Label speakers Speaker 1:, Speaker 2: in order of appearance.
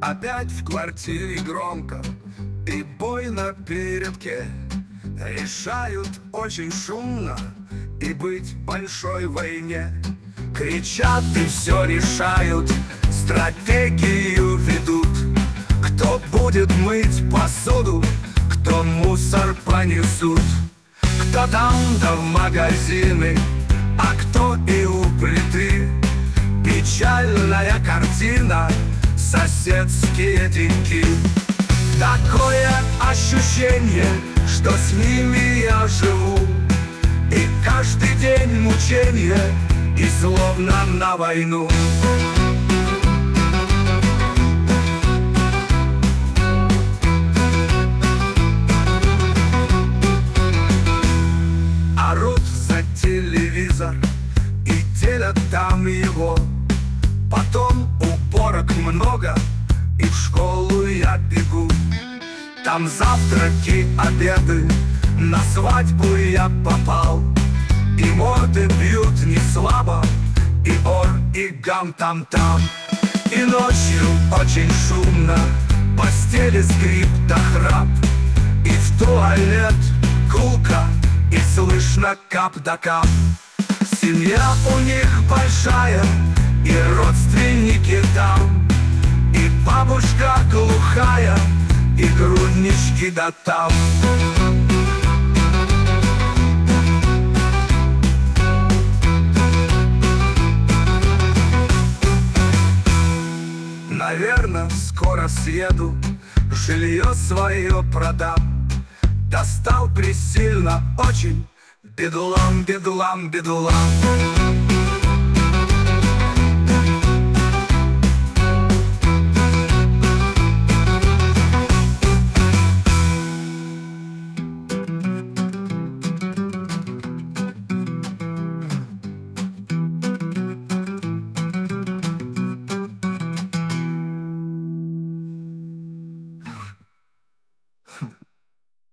Speaker 1: Опять в квартире громко и бой на передке. Решают очень шумно и быть в большой войне. Кричат и все решают, стратегию ведут. Кто будет мыть посуду, кто мусор понесут. Кто там да в магазины, а кто и у плиты. Печальная картина, соседские деньги. Такое ощущение, что с ними я живу. И каждый день мучение, и словно на войну. Орут за телевизор и делят там его. Потом уборок много, и в школу я бегу. Там завтраки, обеды, на свадьбу я попал. И морды бьют не слабо, и ор, и гам там-там. И ночью очень шумно, в постели скрип да храп. И в туалет гулко, и слышно кап да кап. Семья у них большая, и родственники там. И бабушка глухая, и груднички да там. Наверно, скоро съеду, жилье свое продам. Достал присильно очень, бедлам, бедлам, бедлам.